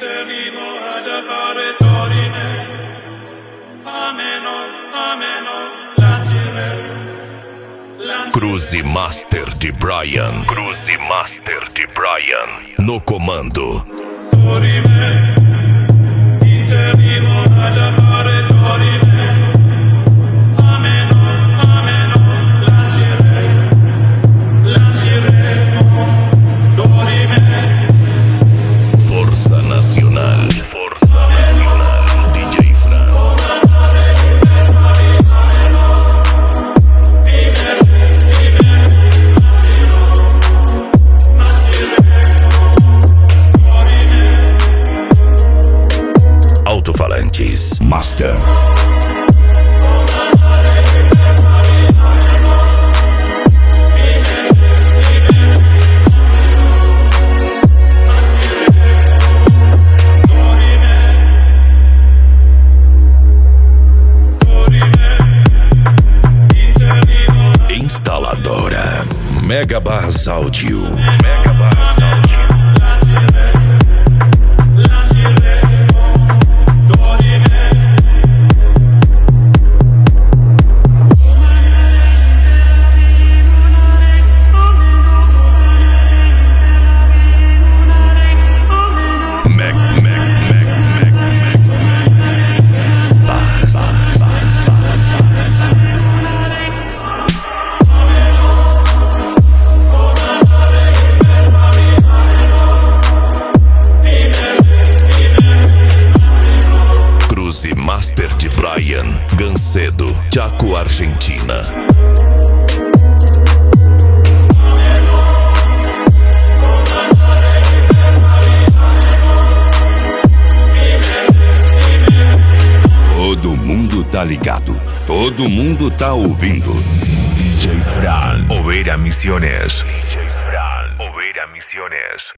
Cruze Master de Brian. Cruze Master de Brian. No comando. Força Nacional. Força Nacional. DJ Fran. Alto-falantes Master. Instaladora Megabars Audio. Megabars Audio. Master de Brian, Gancedo, Chaco, Argentina. Todo mundo tá ligado, todo mundo tá ouvindo. DJ Fran. Overa Misiones. DJ Fran. Overa Misiones.